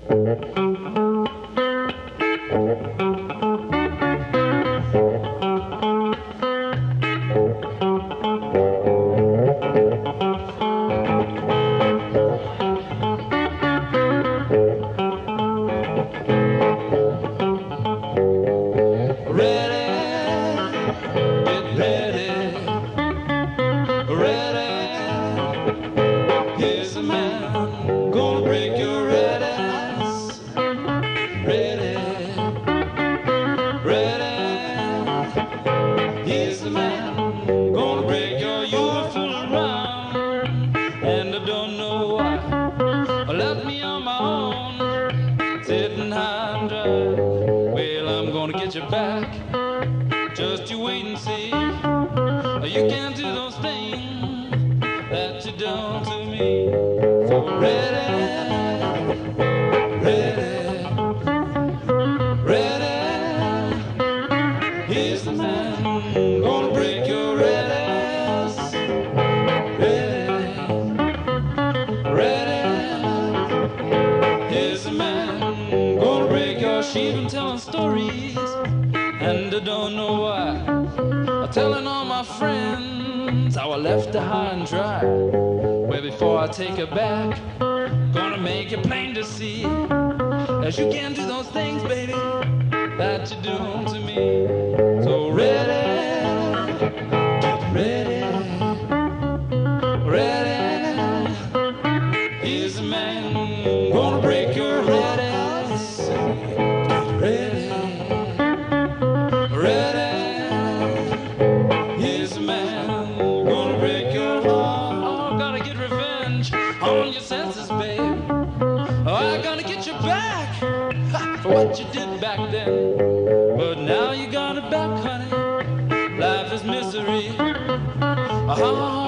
Take her back, gonna make it plain to see, as you can't do those things, baby, that you're doing to me. So ready, get ready, ready. Here's a man gonna break your head. Get ready, ready. Here's a man gonna break your heart. Oh, gotta get revenge on your senses, babe. Oh, I gotta get you back for what you did back then. But now you got it back, honey. Life is misery. Oh,